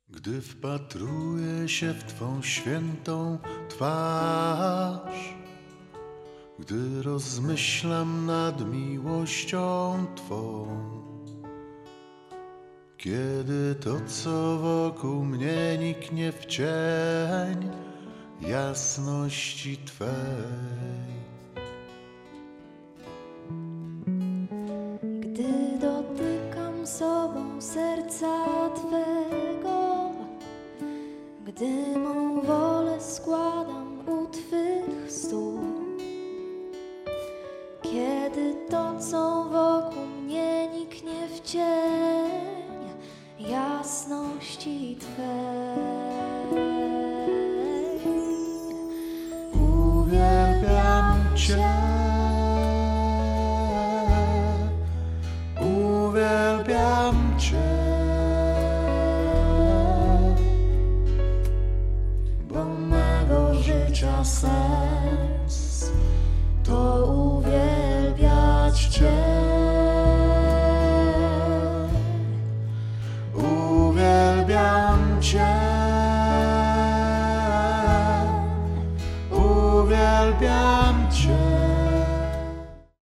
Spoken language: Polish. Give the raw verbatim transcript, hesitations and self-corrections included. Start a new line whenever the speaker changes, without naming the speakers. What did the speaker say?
Gdy wpatruję się w Twą świętą twarz, gdy rozmyślam nad miłością Twą, kiedy to, co wokół mnie niknie w cień jasności Twej.
Gdy dotykam sobą serca Twego, gdy mą wolę składam u Twych stóp, kiedy to, co wokół mnie niknie w cień jasności Twej,
Uwielbiam Cię, uwielbiam Cię, bo mego życia sens to